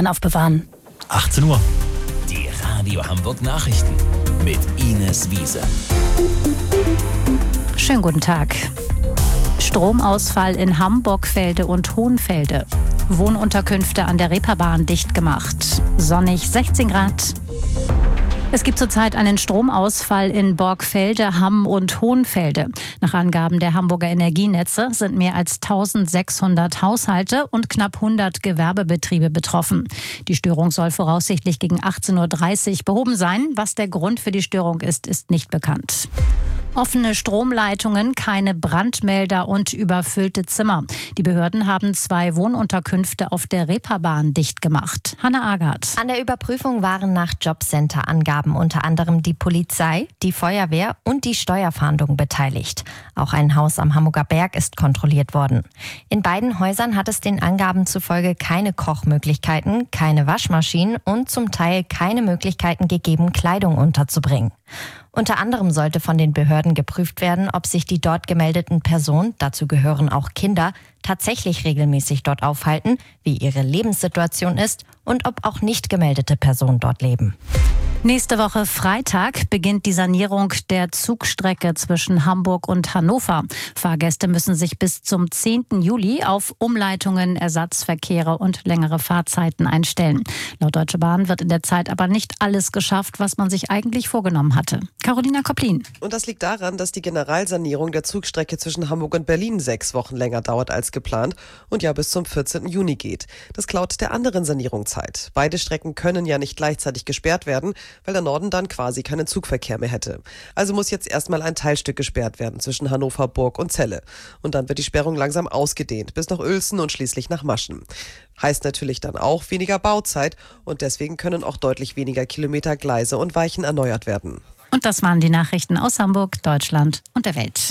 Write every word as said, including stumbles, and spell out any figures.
Stern aufbewahren. achtzehn Uhr. Die Radio Hamburg Nachrichten mit Ines Wiese. Schönen guten Tag. Stromausfall in Hamburgfelde und Hohenfelde. Wohnunterkünfte an der Reeperbahn dicht gemacht. Sonnig sechzehn Grad. Es gibt zurzeit einen Stromausfall in Borgfelde, Hamm und Hohenfelde. Nach Angaben der Hamburger Energienetze sind mehr als eintausendsechshundert Haushalte und knapp hundert Gewerbebetriebe betroffen. Die Störung soll voraussichtlich gegen achtzehn Uhr dreißig behoben sein. Was der Grund für die Störung ist, ist nicht bekannt. Offene Stromleitungen, keine Brandmelder und überfüllte Zimmer. Die Behörden haben zwei Wohnunterkünfte auf der Reeperbahn dicht gemacht. Hanna Agert. An der Überprüfung waren nach Jobcenter-Angaben unter anderem die Polizei, die Feuerwehr und die Steuerfahndung beteiligt. Auch ein Haus am Hamburger Berg ist kontrolliert worden. In beiden Häusern hat es den Angaben zufolge keine Kochmöglichkeiten, keine Waschmaschinen und zum Teil keine Möglichkeiten gegeben, Kleidung unterzubringen. Unter anderem sollte von den Behörden geprüft werden, ob sich die dort gemeldeten Personen, dazu gehören auch Kinder, tatsächlich regelmäßig dort aufhalten, wie ihre Lebenssituation ist und ob auch nicht gemeldete Personen dort leben. Nächste Woche Freitag beginnt die Sanierung der Zugstrecke zwischen Hamburg und Hannover. Fahrgäste müssen sich bis zum zehnten Juli auf Umleitungen, Ersatzverkehre und längere Fahrzeiten einstellen. Laut Deutsche Bahn wird in der Zeit aber nicht alles geschafft, was man sich eigentlich vorgenommen hatte. Carolina Kopplin. Und das liegt daran, dass die Generalsanierung der Zugstrecke zwischen Hamburg und Berlin sechs Wochen länger dauert als geplant und ja bis zum vierzehnten Juni geht. Das klaut der anderen Sanierung Zeit. Beide Strecken können ja nicht gleichzeitig gesperrt werden, weil der Norden dann quasi keinen Zugverkehr mehr hätte. Also muss jetzt erstmal ein Teilstück gesperrt werden zwischen Hannover, Burg und Celle. Und dann wird die Sperrung langsam ausgedehnt, bis nach Uelzen und schließlich nach Maschen. Heißt natürlich dann auch weniger Bauzeit und deswegen können auch deutlich weniger Kilometer Gleise und Weichen erneuert werden. Und das waren die Nachrichten aus Hamburg, Deutschland und der Welt.